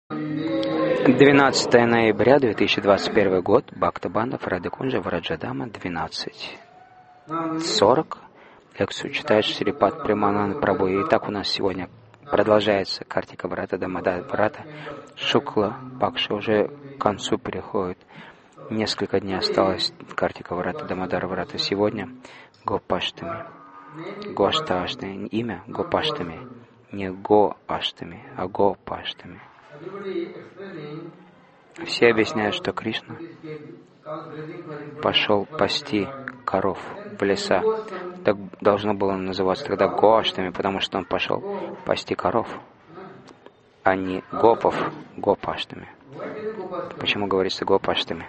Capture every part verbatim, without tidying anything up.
двенадцатое ноября две тысячи двадцать первый год. Бхактабанда, Радхакунджа, Враджадама, двенадцать сорок. Лекцию читает Шрипад Премананда Прабhu. И так у нас сегодня продолжается Картика Врата, Дамодар Врата. Шукла Пакша уже к концу переходит. Несколько дней осталось Картика Врата, Дамодар Врата. Сегодня Гопаштами. Гошташтами. Имя Гопаштами. Не Го-Аштами, а Гопаштами. Все объясняют, что Кришна пошел пасти коров в леса. Так должно было называться тогда Гоаштами, потому что он пошел пасти коров, а не Гопов, Гопаштами. Почему говорится Гопаштами?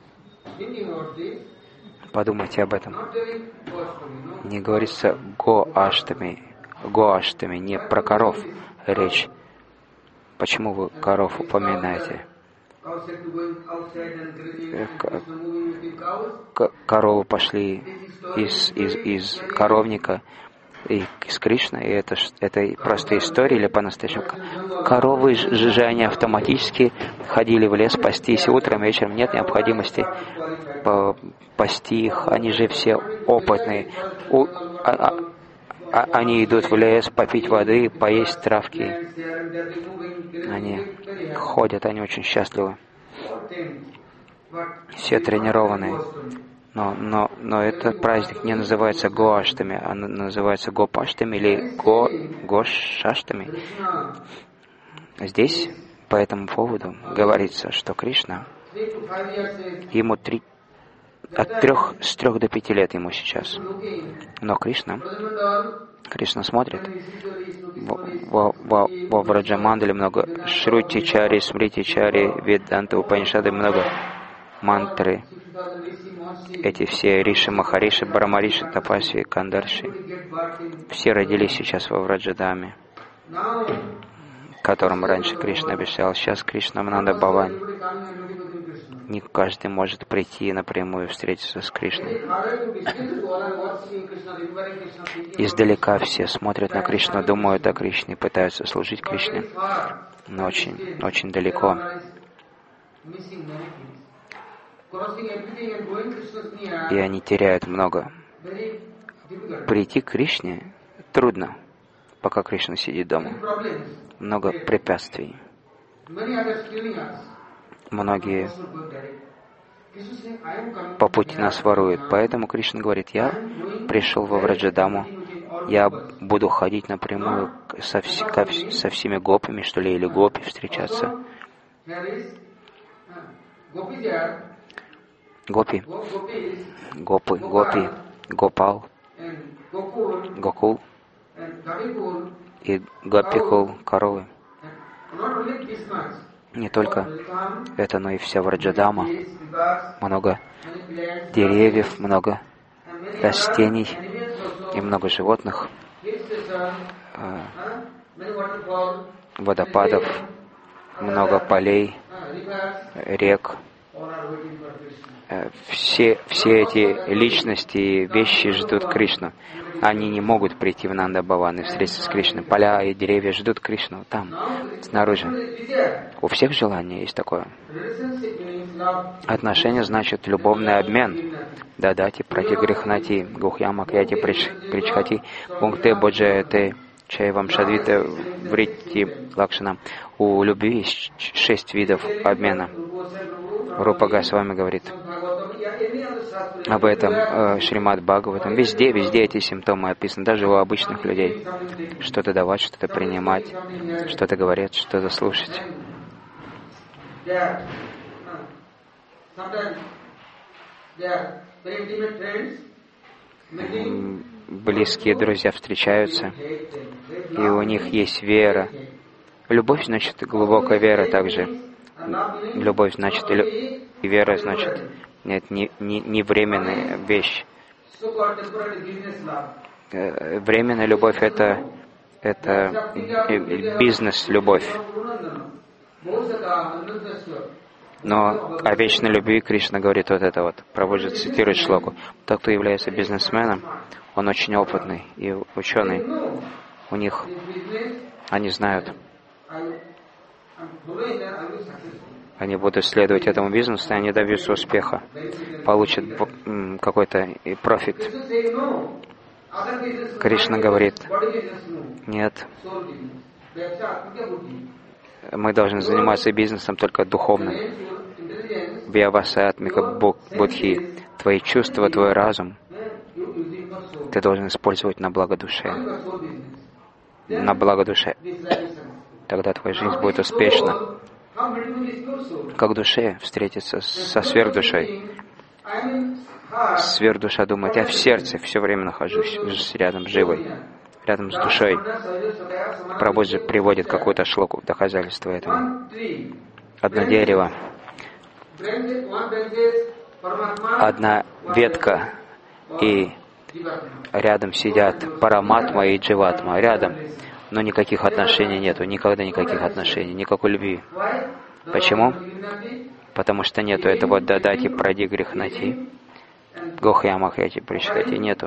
Подумайте об этом. Не говорится Гоаштами, Гоаштами, не про коров речь. Почему вы коров упоминаете? Коровы пошли из, из, из коровника и из Кришны, и это, это просто история или по-настоящему? Коровы же они автоматически ходили в лес пастись, и утром, и вечером нет необходимости пасти их, они же все опытные. У, а, а, они идут в лес попить воды, поесть травки. Они ходят, они очень счастливы. Все тренированные. Но, но, но этот праздник не называется Гоаштами, а называется Гопаштами или Го, Гошаштами. Здесь по этому поводу говорится, что Кришна, ему три, от трех, с трех до пяти лет ему сейчас. Но Кришна, Кришна смотрит, во, во, во Враджамандале много Шрути-чари, Смрити-чари, Веданта, Упанишады, много мантры. Эти все Риши, Махариши, Брамариши, Тапаси, Кандарши, все родились сейчас во Враджадаме, которым раньше Кришна обещал. Сейчас Кришна в Нанда Бхаване. Не каждый может прийти и напрямую встретиться с Кришной. Издалека все смотрят на Кришну, думают о Кришне, пытаются служить Кришне, но очень, очень далеко. И они теряют много. Прийти к Кришне трудно, пока Кришна сидит дома. Много препятствий. Многие по пути нас воруют. Поэтому Кришна говорит, я пришел во Враджадаму, я буду ходить напрямую со, вс- со всеми гопами, что ли, или гопи встречаться. Гопи, гопы, гопи, гопал, гокул и гопикул, коровы. Не только это, но и вся Враджадама. Много деревьев, много растений и много животных, водопадов, много полей, рек. Все, все эти личности и вещи ждут Кришну. Они не могут прийти в Нанда Бхаван и встретиться с Кришной. Поля и деревья ждут Кришну там, снаружи. У всех желание есть такое. Отношения значит любовный обмен. Дадати, пратигрихнати, гухьямакьяти, причхати, пункте боджаяте, чаевам шадвите, вритти лакшана. У любви есть шесть видов обмена. Рупа Госвами говорит об этом э, Шримад Бхагаватам. Везде, везде эти симптомы описаны, даже у обычных людей. Что-то давать, что-то принимать, что-то говорить, что-то слушать. Близкие друзья встречаются, и у них есть вера. Любовь значит глубокая вера также. Любовь значит и вера значит нет, не, не, не временная вещь. Временная любовь это, это бизнес-любовь. Но о вечной любви Кришна говорит вот это вот. Прабхуджи цитирует шлоку. Тот, кто является бизнесменом, он очень опытный и ученый. У них, они знают, Они будут следовать этому бизнесу, и они добьются успеха, получат какой-то профит. Кришна говорит, нет, мы должны заниматься бизнесом только духовным. Вьявасатмика Будхи, твои чувства, твой разум, ты должен использовать на благо душе. На благо душе. Тогда твоя жизнь будет успешна. Как душе встретиться со сверхдушой. Сверхдуша думает, я в сердце все время нахожусь рядом с живой, рядом с душой. Прабхупада приводит какую-то шлоку в доказательство этому. Одно дерево, одна ветка, и рядом сидят Параматма и Дживатма, рядом, но никаких отношений нету, никогда никаких отношений, никакой любви. Почему? Потому что нету этого дадати, пради, грехнати, гохьямахяти, причитати, нету.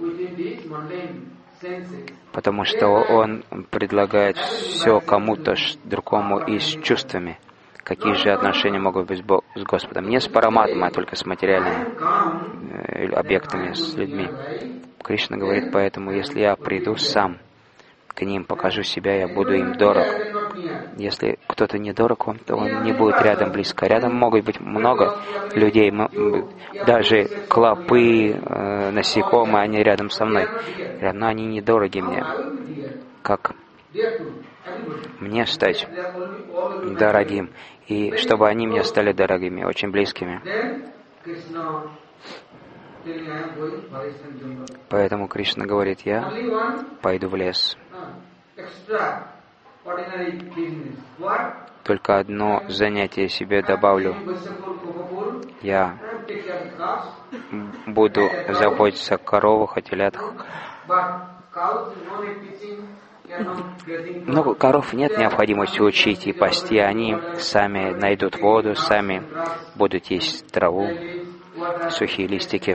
Потому что он предлагает все кому-то другому и с чувствами. Какие же отношения могут быть с Господом? Не с Параматмой, а только с материальными объектами, с людьми. Кришна говорит, поэтому, если я приду сам к ним, покажу себя, я буду им дорог. Если кто-то не дорог вам, то он не будет рядом близко. Рядом могут быть много людей, даже клопы, насекомые, они рядом со мной. Но они недороги мне. Как мне стать дорогим? И чтобы они мне стали дорогими, очень близкими. Поэтому Кришна говорит, я пойду в лес. Только одно занятие себе добавлю. Я буду заботиться о коровах, о телятах. Но коров нет необходимости учить и пасти. Они сами найдут воду, сами будут есть траву, сухие листики,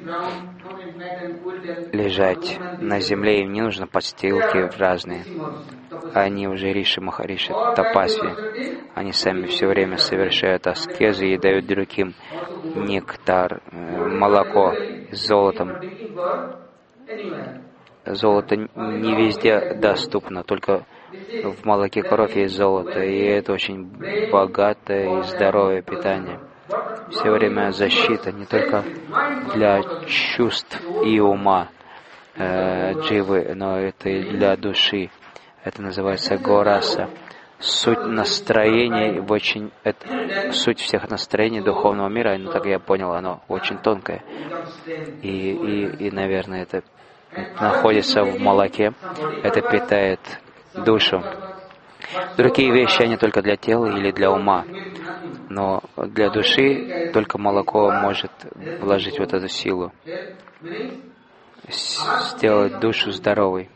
лежать на земле. Им не нужно подстилки разные. Они уже риши, махариши, тапасви. Они сами все время совершают аскезы и дают другим нектар, молоко с золотом. Золото не везде доступно, только в молоке кровь есть золото, и это очень богатое и здоровое питание. Все время защита не только для чувств и ума э, дживы, но это и для души. Это называется гораса. Суть настроений, очень, это, суть всех настроений духовного мира, ну так я понял, оно очень тонкое. И, и, и наверное, это находится в молоке, это питает душу. Другие вещи, они только для тела или для ума. Но для души только молоко может вложить вот эту силу, сделать душу здоровой.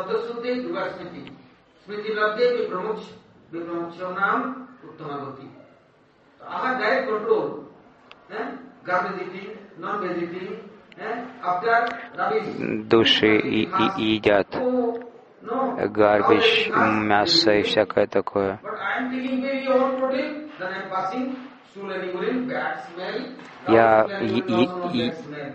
Души и, и, и едят гарбич, мясо и всякое такое. Я и, и,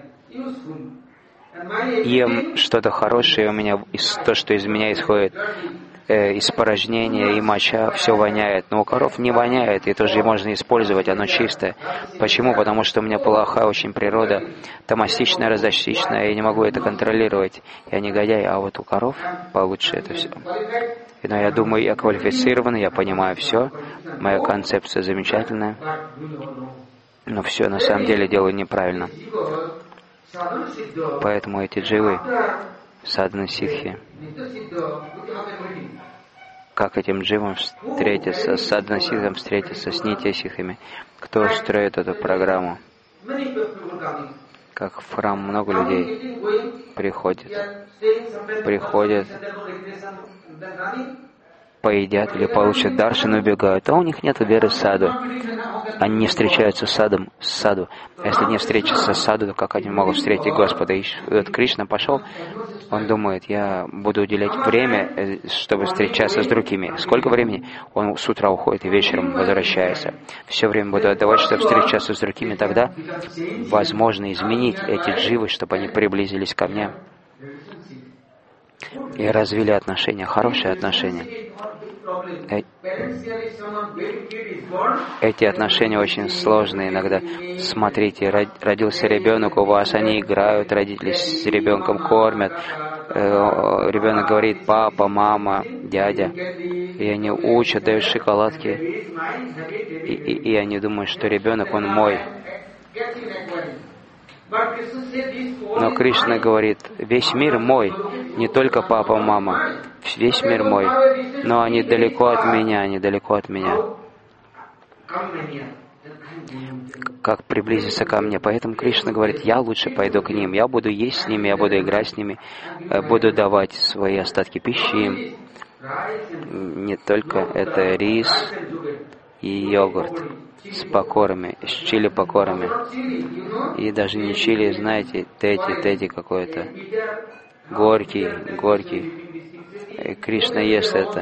и, ем что-то хорошее, у меня из, то, что из меня исходит, э, испорожнения и моча, все воняет. Но у коров не воняет, и тоже можно использовать, оно чистое. Почему? Потому что у меня плохая очень природа, томастичная, раздостичная, я не могу это контролировать. Я негодяй, а вот у коров получше это все. Но я думаю, я квалифицированный, я понимаю все, моя концепция замечательная, но все на самом деле делаю неправильно. Поэтому эти дживы, садхана ситхи, как этим дживам встретиться, с садхана ситхом встретиться, с нитья ситхами, кто строит эту программу? Как в храм много людей приходят, приходят, поедят или получат даршан и убегают, а у них нет веры в саду. Они не встречаются с садом, с саду. А если не встретятся с саду, то как они могут встретить Господа? И вот Кришна пошел Он думает, я буду уделять время, чтобы встречаться с другими. Сколько времени? Он с утра уходит и вечером возвращается. Все время буду отдавать, чтобы встречаться с другими. Тогда возможно изменить эти дживы, чтобы они приблизились ко мне и развили отношения, хорошие отношения. Эти отношения очень сложные иногда. Смотрите, родился ребенок у вас, они играют, родители с ребенком кормят. Ребенок говорит папа, мама, дядя. И они учат, дают шоколадки. И, и, и они думают, что ребенок, он мой. Но Кришна говорит, весь мир мой, не только папа, мама, весь мир мой, но они далеко от меня, они далеко от меня. Как приблизиться ко мне? Поэтому Кришна говорит, я лучше пойду к ним, я буду есть с ними, я буду играть с ними, буду давать свои остатки пищи им. Не только это рис и йогурт с покорами, с чили-покорами. И даже не чили, знаете, тети, тети какой-то. Горький, горький. Кришна ест это.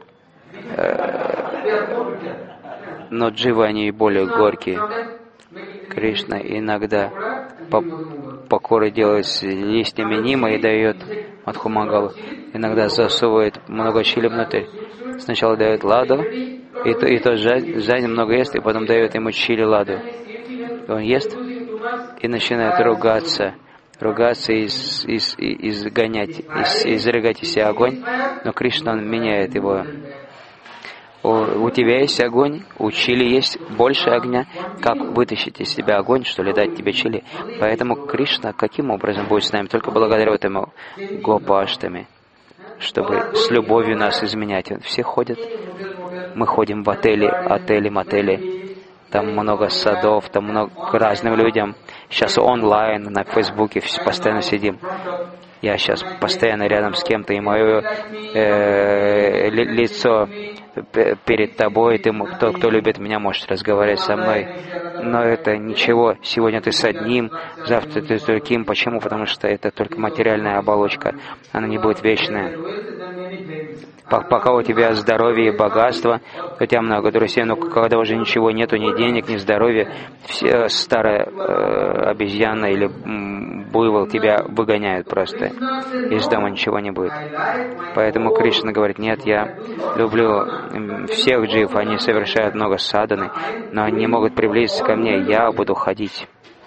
Но дживы, они и более горькие. Кришна иногда покоры делает с листьями нима и дает Мадхумангалу. Иногда засовывает много чили внутрь. Сначала дает ладу, и то, и то сзади много ест, и потом дает ему чили ладу. И он ест и начинает ругаться, ругаться и из, из, изгонять, из, изрыгать из себя огонь. Но Кришна, он меняет его. У, у тебя есть огонь, у чили есть больше огня. Как вытащить из себя огонь, что ли, дать тебе чили? Поэтому Кришна каким образом будет с нами? Только благодаря этому гопаштами, чтобы с любовью нас изменять. Все ходят. Мы ходим в отели, отели, мотели. Там много садов, там много к разным людям. Сейчас онлайн, на Фейсбуке постоянно сидим. Я сейчас постоянно рядом с кем-то, и мое э, лицо перед тобой, ты, тот, кто любит меня, может разговаривать со мной. Но это ничего. Сегодня ты с одним, завтра ты с другим. Почему? Потому что это только материальная оболочка. Она не будет вечная. Пока у тебя здоровье и богатство, у тебя много друзей, но когда уже ничего нету, ни денег, ни здоровья, все старая э, обезьяна или буйвол тебя выгоняют просто. Из дома ничего не будет. Поэтому Кришна говорит, нет, я люблю всех джив, они совершают много садханы, но они не могут приблизиться ко мне, я буду ходить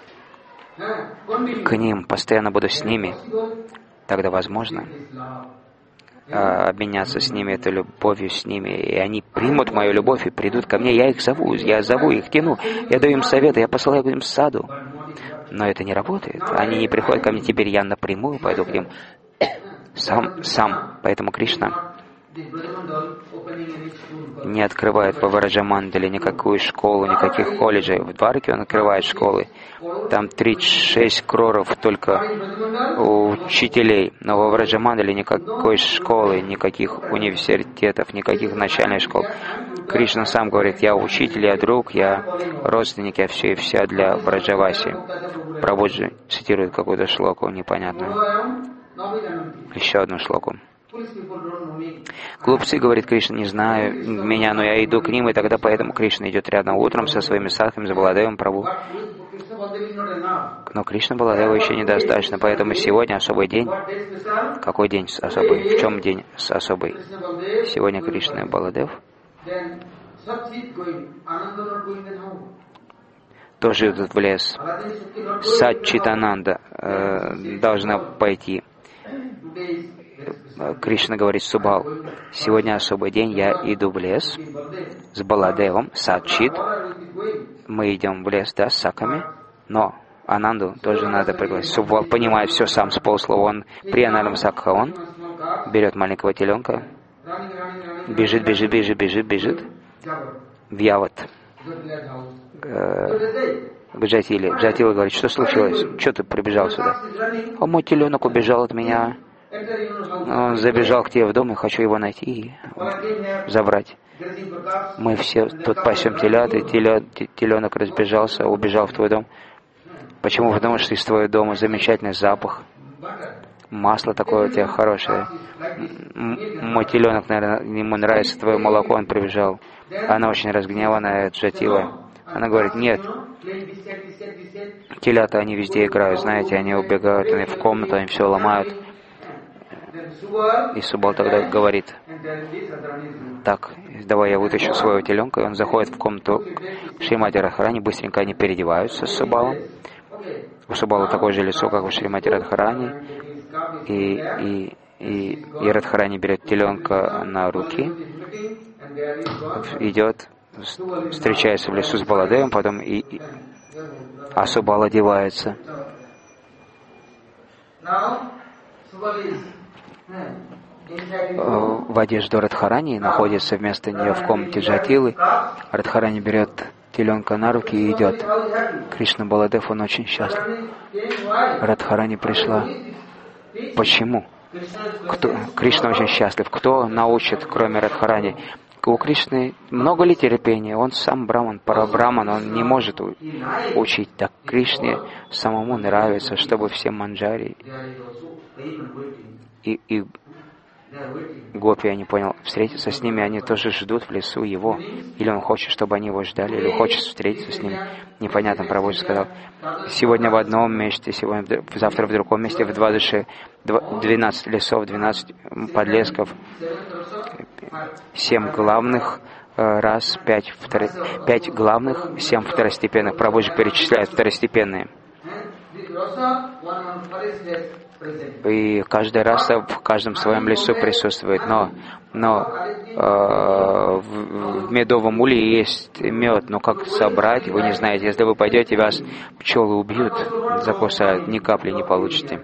к ним, постоянно буду с ними. Тогда возможно обменяться с ними этой любовью с ними, и они примут мою любовь и придут ко мне. Я их зову, я зову их, тяну, я даю им советы, я посылаю им саду. Но это не работает. Они не приходят ко мне, теперь я напрямую пойду к ним сам, сам. Поэтому Кришна не открывает по Враджамандале никакую школу, никаких колледжей. В Двараке он открывает школы. Там тридцать шесть кроров только учителей. Но во Враджамандале никакой школы, никаких университетов, никаких начальных школ. Кришна сам говорит, я учитель, я друг, я родственник, я все и вся для Браджаваси. Прабхуджи цитирует какую-то шлоку непонятную. Еще одну шлоку. Глупцы, говорит Кришна, не знаю меня, но я иду к ним, и тогда поэтому Кришна идет рядом утром со своими садхами, с Баладевом Прабху. Но Кришна Баладева еще недостаточно, поэтому сегодня особый день. Какой день особый? В чем день особый? Сегодня Кришна и Баладев тоже идут в лес. Сатчитананда э, должна пойти. Кришна говорит Субал, сегодня особый день, я иду в лес с Баладевом, Сатчит. Мы идем в лес, да, с саками, но Ананду тоже надо пригласить. Субал понимает все сам с полслова. Он при Анандам Сакха, он берет маленького теленка, бежит, бежит, бежит, бежит, бежит в Яват. К Джатиле. Джатила говорит, что случилось? Что ты прибежал сюда? А мой теленок убежал от меня. Он забежал к тебе в дом, и хочу его найти и забрать. Мы все тут пасем телят, и теленок разбежался, убежал в твой дом. Почему? Потому что из твоего дома замечательный запах масло такое у тебя хорошее. Мой теленок, наверное, ему нравится твое молоко, он прибежал. Она очень разгневанная, Джатила. Она говорит, нет, телята, они везде играют, знаете, они убегают, они в комнату, они все ломают. И Субал тогда говорит, так, давай я вытащу своего теленка, и он заходит в комнату к Шримати Радхарани, быстренько они переодеваются с Субалом. У Субала такое же лицо, как у Шримати Радхарани, и, и, и, и Радхарани берет теленка на руки, идет, встречается в лесу с Баладевом, потом и, и а Субал одевается. В одежду Радхарани находится вместо нее в комнате Джатилы. Радхарани берет теленка на руки и идет. Кришна Баладев, он очень счастлив. Радхарани пришла. Почему? Кто? Кришна очень счастлив. Кто научит, кроме Радхарани? У Кришны много ли терпения? Он сам браман, парабраман, он не может учить. Так Кришне самому нравится, чтобы все манджари и, и гопи, я не понял, встретиться с ними, они тоже ждут в лесу его. Или он хочет, чтобы они его ждали, или хочет встретиться с ним. Непонятно, Прабхупада сказал. Сегодня в одном месте, сегодня, завтра в другом месте, в двадцать, двенадцать лесов, двенадцать подлесков, семь главных, раз, пять, втор... пять главных, семь второстепенных. Прабхупада перечисляет второстепенные. И каждая раса в каждом своем лесу присутствует, но, но э, в, в медовом улье есть мед, но как собрать, вы не знаете. Если вы пойдете, вас пчелы убьют, закусают, ни капли не получите.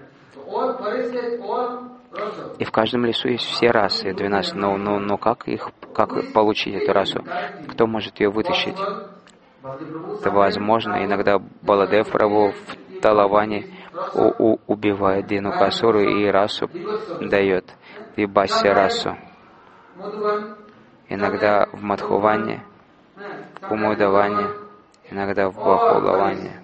И в каждом лесу есть все расы, двенадцать, но, но, но как их, как получить эту расу? Кто может ее вытащить? Это возможно. Иногда Баладев Прабху в Талаване у, у, убивает Динукасуру и расу дает, и Басья расу. Иногда в Мадхуване, в Умудаване, иногда в Бахулаване.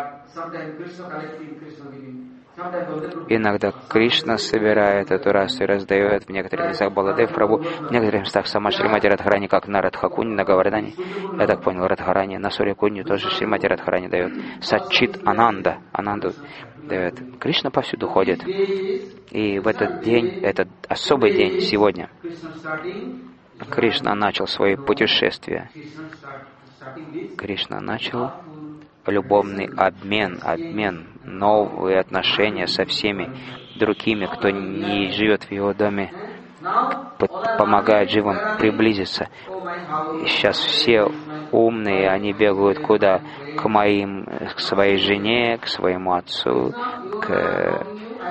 Иногда Кришна собирает эту расу и раздает в некоторых местах Баладев Прабху, в некоторых местах сама Шримати Радхарани, как на Радхакуне, на Гавардане. Я так понял, Радхарани, на Сурьякунне тоже Шримати Радхарани дает. Сачит Ананда, Ананду дает. Кришна повсюду ходит. И в этот день, этот особый день, сегодня, Кришна начал свои путешествия. Кришна начал любовный обмен, обмен, новые отношения со всеми другими, кто не живет в его доме, помогает живым приблизиться. И сейчас все умные, они бегают куда? К моим, к своей жене, к своему отцу, к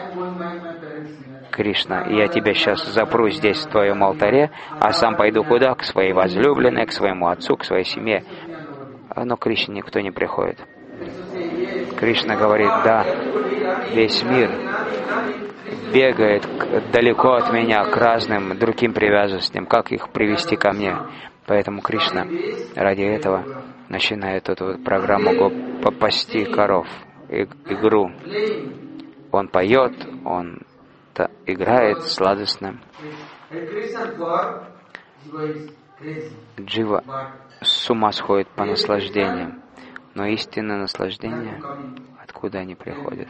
Кришна. И я тебя сейчас запру здесь, в твоем алтаре, а сам пойду куда? К своей возлюбленной, к своему отцу, к своей семье. Но к Кришне никто не приходит. Кришна говорит, да, весь мир бегает далеко от меня к разным другим привязанностям. Как их привести ко мне? Поэтому Кришна ради этого начинает эту вот программу «Пасти коров», игру. Он поет, он играет сладостно. Джива с ума сходит по наслаждениям. Но истинное наслаждение, откуда они приходят?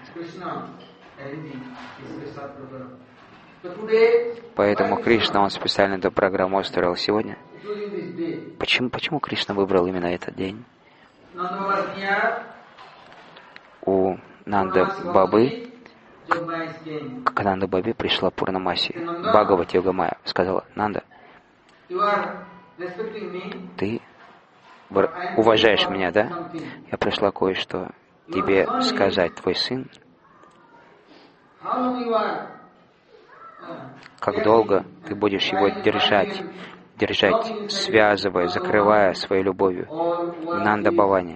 Поэтому Кришна, он специально эту программу устроил сегодня. Почему, почему Кришна выбрал именно этот день? У Нанда Бабы, к, к Нанда Бабе пришла Пурнамаси, Бхагавати Йогамая, сказала, Нанда, ты уважаешь меня, да? Я пришла кое-что тебе сказать. Твой сын, как долго ты будешь его держать, держать, связывая, закрывая своей любовью в Нанда Бхаване.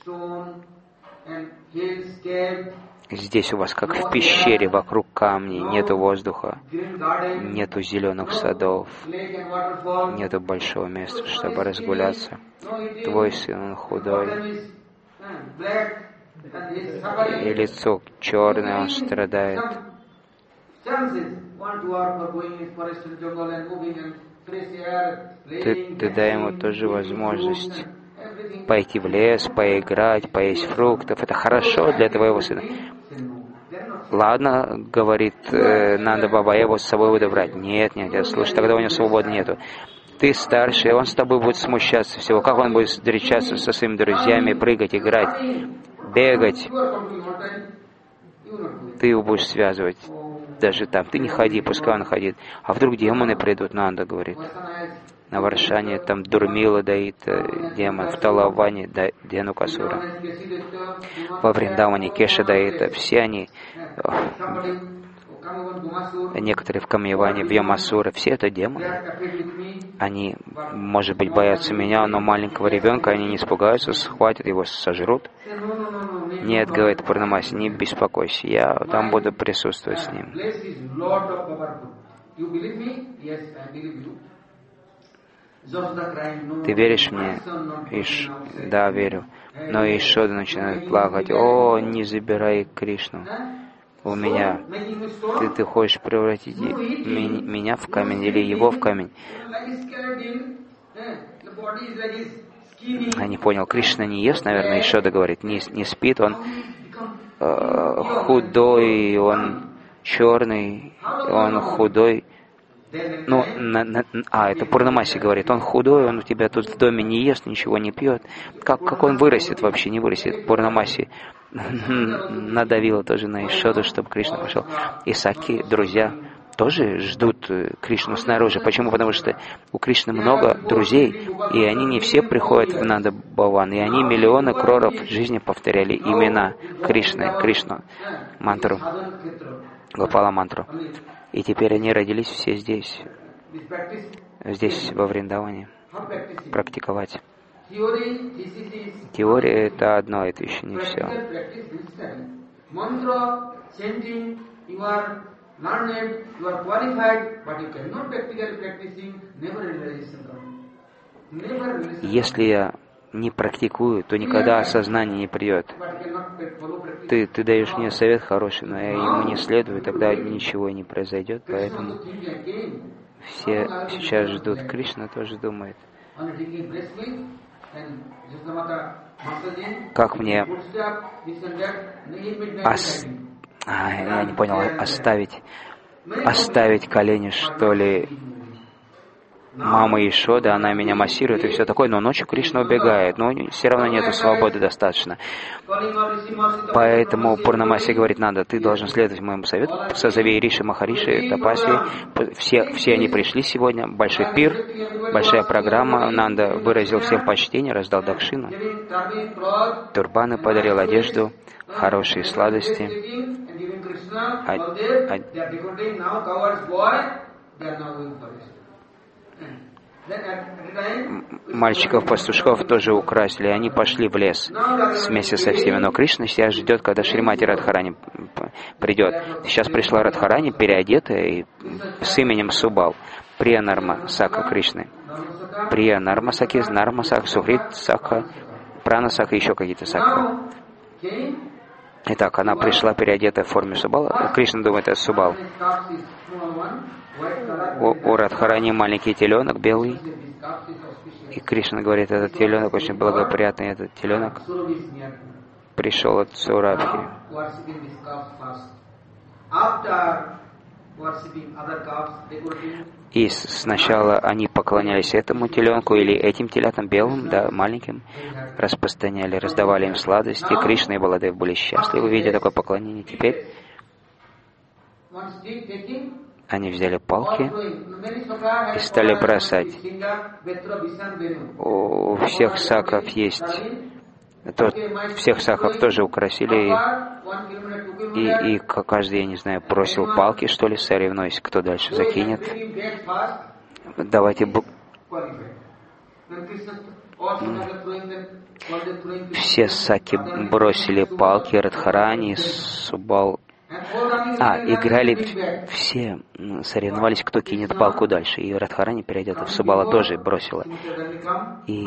Здесь у вас, как в пещере, вокруг камней, нету воздуха, нету зеленых садов, нету большого места, чтобы разгуляться. Твой сын, он худой, и лицо черное, он страдает. Ты, ты дай ему тоже возможность пойти в лес, поиграть, поесть фруктов. Это хорошо для твоего сына. Ладно, говорит э, Нанда Баба, я его с собой буду брать. Нет, нет, нет, слушай, тогда у него свободы нету. Ты старший, он с тобой будет смущаться всего. Как он будет встречаться со своими друзьями, прыгать, играть, бегать? Ты его будешь связывать. Даже там. Ты не ходи, пускай он ходит. А вдруг демоны придут, Нанда говорит. На Варшане там Дурмила доит демон, в Талаване Денукасура, во Вриндаване Кеша доит. Все они, некоторые в Камьяване, в Ямасура, все это демоны. Они, может быть, боятся меня, но маленького ребенка они не испугаются, схватят его, сожрут. Нет, говорит Пурнамаси, не беспокойся, я там буду присутствовать с ним. Ты веришь мне? Иш... Да, верю. Но Ишода начинает плакать. О, не забирай Кришну у меня. Ты, ты хочешь превратить ми- меня в камень или его в камень? Я не понял. Кришна не ест, наверное, Ишода говорит. Не, не спит, он э, худой, он черный, он худой. Ну, на, на, а, это Пурнамаси говорит, он худой, он у тебя тут в доме не ест, ничего не пьет. Как, как он вырастет вообще, не вырастет? Пурнамаси надавила тоже на Ишоду, чтобы Кришна пошел. И Саки, друзья, тоже ждут Кришну снаружи. Почему? Потому что у Кришны много друзей, и они не все приходят в Нанда Бхаван, и они миллионы кроров в жизни повторяли имена Кришны, Кришну, мантру, Гопала мантру. И теперь они родились все здесь, здесь, во Вриндаване, практиковать. Теория — это одно, это еще не все. Если я не практикую, то никогда осознание не придет. Ты, ты даешь мне совет хороший, но я ему не следую, тогда ничего не произойдет, поэтому все сейчас ждут. Кришна тоже думает, как мне ос... а, я не понял, оставить, оставить колени, что ли, мама Ишода, она меня массирует и все такое, но ночью Кришна убегает, но все равно нету свободы достаточно. Поэтому Пурнамаси говорит, надо, ты должен следовать моему совету, созови Риши, Махариши, Тапаси, все, все они пришли сегодня, большой пир, большая программа, Нанда выразил всем почтение, раздал дакшину, турбаны подарил, одежду, хорошие сладости. А, а, мальчиков-пастушков тоже украсили, они пошли в лес вместе со всеми. Но Кришна сейчас ждет, когда Шримати Радхарани придет. Сейчас пришла Радхарани, переодетая, и с именем Субал. Прия Нарма Сака Кришны. Прия Нарма Саки, Нарма Сака, Сухрит Сака, Прана Сака, еще какие-то Сака. Итак, она пришла переодетая в форме Субала. Кришна думает, это Субал. У, у Радхарани маленький теленок белый. И Кришна говорит, этот теленок очень благоприятный, этот теленок пришел от Сурабхи. И сначала они поклонялись этому теленку или этим телятам белым, да, маленьким, распространяли, раздавали им сладости. Кришна и Баладев были счастливы, видя такое поклонение. Теперь они взяли палки и стали бросать. У всех саков есть, то, всех саков тоже украсили, и, и, и каждый, я не знаю, бросил палки, что ли, соревнуясь, кто дальше закинет. Давайте... Б... Все саки бросили палки, Радхарани, Субал. А, играли все, соревновались, кто кинет палку дальше. И Радхарани, переодета в Субала, тоже бросила. И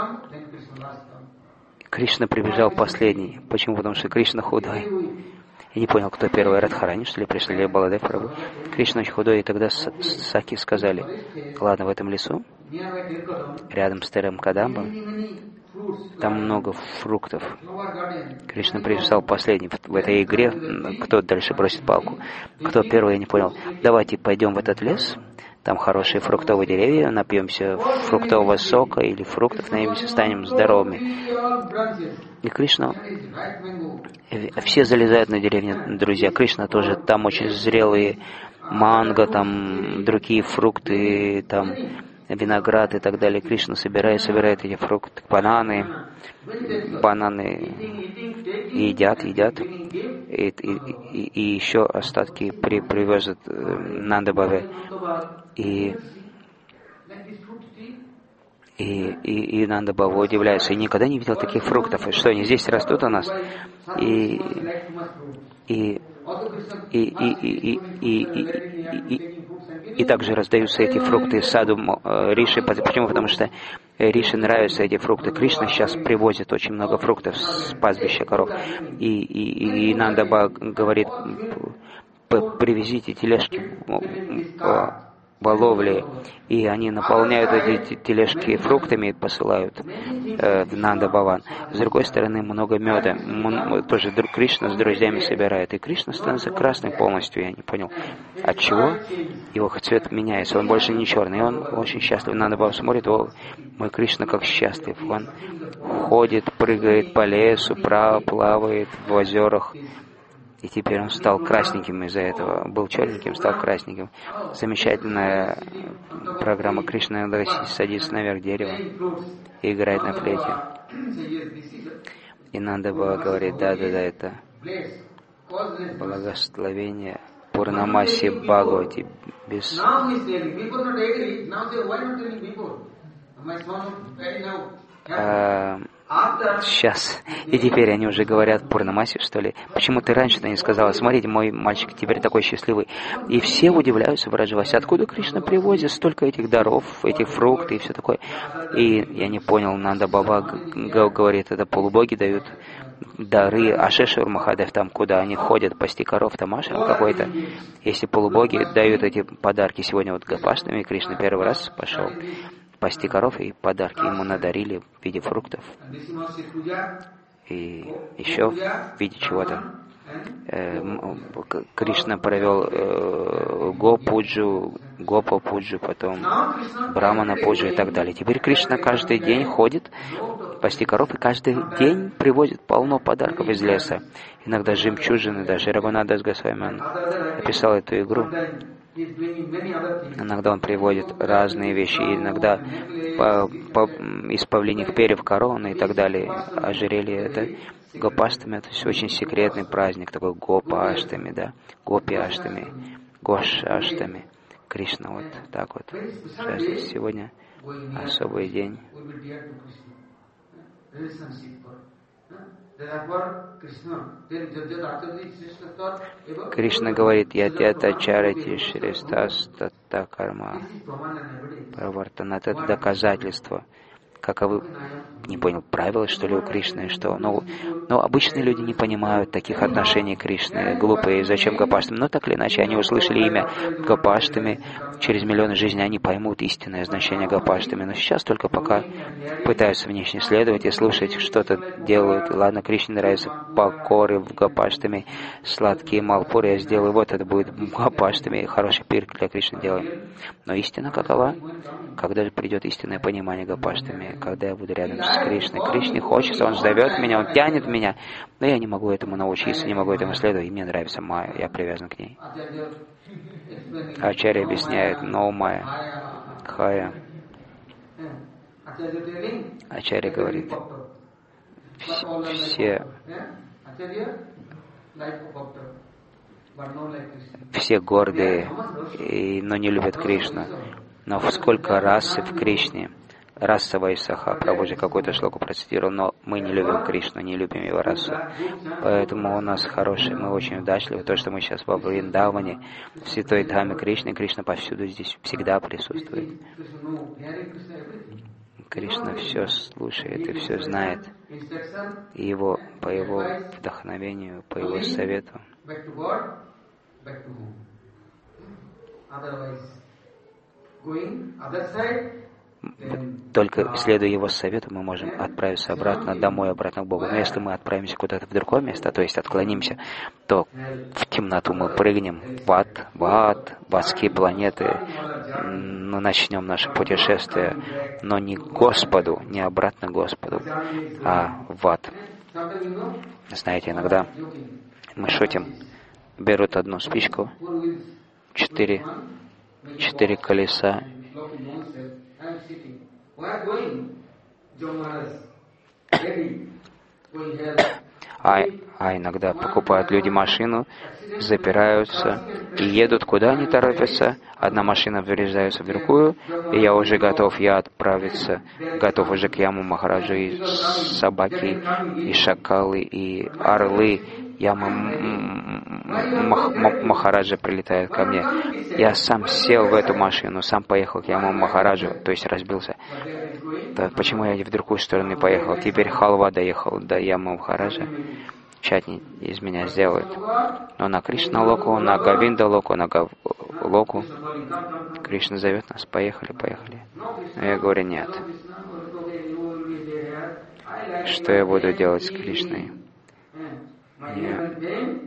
Кришна прибежал последний. Почему? Потому что Кришна худой. Я не понял, кто первый, Радхарани, что ли, пришли, или Баладев Прабху. Кришна очень худой, и тогда Саки сказали: ладно, в этом лесу, рядом с Терем Кадамбом, там много фруктов. Кришна приписал последний в этой игре, кто дальше бросит палку. Кто первый, я не понял. Давайте пойдем в этот лес, там хорошие фруктовые деревья, напьемся фруктового сока или фруктов, наемся, станем здоровыми. И Кришна, все залезают на деревню, друзья. Кришна тоже, там очень зрелые манго, там другие фрукты, там виноград и так далее. Кришна собирает, собирает эти фрукты, бананы, бананы едят, едят. И, и, и, и еще остатки при, привезут Нанда-Баве. И, и, и, и Нанда-Бава удивляется, и никогда не видел таких фруктов. И что, они здесь растут у нас? И, и, и, и, и, и, и, и И также раздаются эти фрукты саду Риши. Почему? Потому что Риши нравятся эти фрукты. Кришна сейчас привозит очень много фруктов с пастбища коров. И, и, и Нанда-Бава говорит: привезите тележки по ловле. И они наполняют эти тележки фруктами и посылают э, в Нанда-Баван. С другой стороны, много меда. М- тоже Кришна с друзьями собирает. И Кришна становится красным полностью. Я не понял, от чего его цвет меняется. Он больше не черный. И он очень счастлив. Нанда-Бава смотрит: о, мой Кришна как счастлив. Он ходит, прыгает по лесу, плавает в озерах. И теперь он стал красненьким из-за этого. Был черненьким, стал красненьким. Замечательная программа. Кришна садится наверх дерева и играет на флейте. И Нанда-Бава говорит: да-да-да, это благословение Пурнамаси Бхагавати. Без... А, сейчас. И теперь они уже говорят Пурнамаси, что ли. Почему ты раньше-то не сказала: смотрите, мой мальчик теперь такой счастливый. И все удивляются в Раджавасе, откуда Кришна привозит столько этих даров, этих фруктов и все такое. И я не понял, Нанда-Бава говорит, это полубоги дают дары, Ашешур Махадев, там, куда они ходят пасти коров, там ашрам какой-то. Если полубоги дают эти подарки, сегодня вот Гопаштами, Кришна первый раз пошел пасти коров, и подарки ему надарили в виде фруктов. И еще в виде чего-то. Э, Кришна провел э, Го-пуджу, Гопа-пуджу, потом Брамана-пуджу и так далее. Теперь Кришна каждый день ходит пасти коров, и каждый день привозит полно подарков из леса. Иногда жемчужины, даже Рагунадас Госвами написал эту игру. Иногда он приводит разные вещи, иногда по, по, из павлиних перьев короны и так далее. Ожерелье это Гопаштами, это все очень секретный праздник, такой Гопа-аштами, да, Гопи-аштами, Гош-аштами. Кришна вот так вот. Сейчас, сегодня особый день. Кришна говорит: ятята чарати шристас татта карма правартанат. Это доказательство. Каковы, не понял, правила, что ли, у Кришны, что? Ну, но обычные люди не понимают таких отношений Кришны, глупые, зачем Гопаштами. Но так или иначе, они услышали имя Гопаштами, через миллионы жизней они поймут истинное значение Гопаштами. Но сейчас только пока пытаются внешне следовать и слушать, что-то делают. Ладно, Кришне нравятся покоры в Гопаштами, сладкие малпуры я сделаю, вот это будет Гопаштами, хороший пир для Кришны делаем. Но истина какова? Когда же придет истинное понимание Гопаштами? Когда я буду рядом с Кришной. Кришне хочется, он зовет меня, он тянет меня, но я не могу этому научиться, не могу этому следовать, и мне нравится Майя, я привязан к ней. Ачарья объясняет: но Майя, Хая. Ачарья говорит: все, все гордые, и, но не любят Кришну. Но сколько расы в Кришне, раса Вайсаха, Прабхуджи какой-то шлоку процитировал, но мы не любим Кришну, не любим его расу. Поэтому у нас хороший, мы очень удачливы. То, что мы сейчас во Вриндаване, в святой Дхаме Кришны, Кришна повсюду здесь всегда присутствует. Кришна все слушает и все знает. И его, по его вдохновению, по его совету Только следуя его совету, мы можем отправиться обратно домой, обратно к Богу. Но если мы отправимся куда-то в другое место, то есть отклонимся, то в темноту мы прыгнем, в ад, в ад, в адские планеты, но начнем наше путешествие, но не к Господу, не обратно к Господу, а в ад. Знаете, иногда мы шутим, берут одну спичку, четыре, четыре колеса, а, а иногда покупают люди машину, запираются и едут куда они торопятся. Одна машина врезается в другую, и я уже готов, я отправиться, готов уже к Яму Махараджу, и собаки, и шакалы, и орлы. Яма Махараджа прилетает ко мне. Я сам сел в эту машину, сам поехал к Яму Махараджу, то есть разбился. Да, почему я в другую сторону поехал? Теперь халва доехал до Ямы Махараджа. Чатни из меня сделают. Но на Кришна Локу, на Говинда Локу, на Гав... Локу. Кришна зовет нас, поехали, поехали. Но я говорю, нет. Что я буду делать с Кришной? Нет.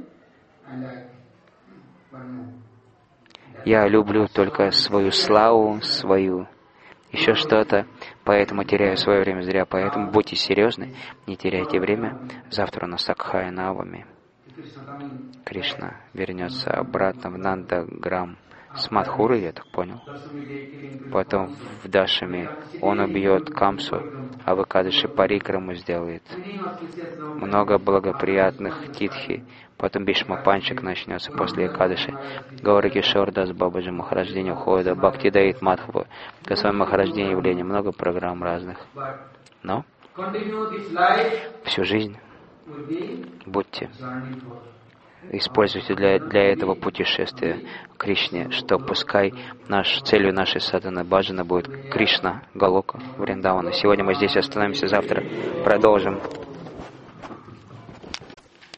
Я люблю только свою славу, свою еще что-то, поэтому теряю свое время зря. Поэтому будьте серьезны, не теряйте время. Завтра у нас Акхая Навами. Кришна вернется обратно в Нандаграм с Мадхурой, я так понял. Потом в Дашами он убьет Камсу, а в Экадаши Парикраму сделает. Много благоприятных титхи. Потом Бишма Панчак начнется после Экадаши. Гаура Кишор Дас Бабаджи Махарадждень уходит, Бхакти Даит Мадхава, Госвами Махарадждень явление, много программ разных. Но всю жизнь будьте, используйте для, для этого путешествия к Кришне, что пускай наш, целью нашей садханы баджана будет Кришна, Галока, Вриндавана. Сегодня мы здесь остановимся, завтра продолжим.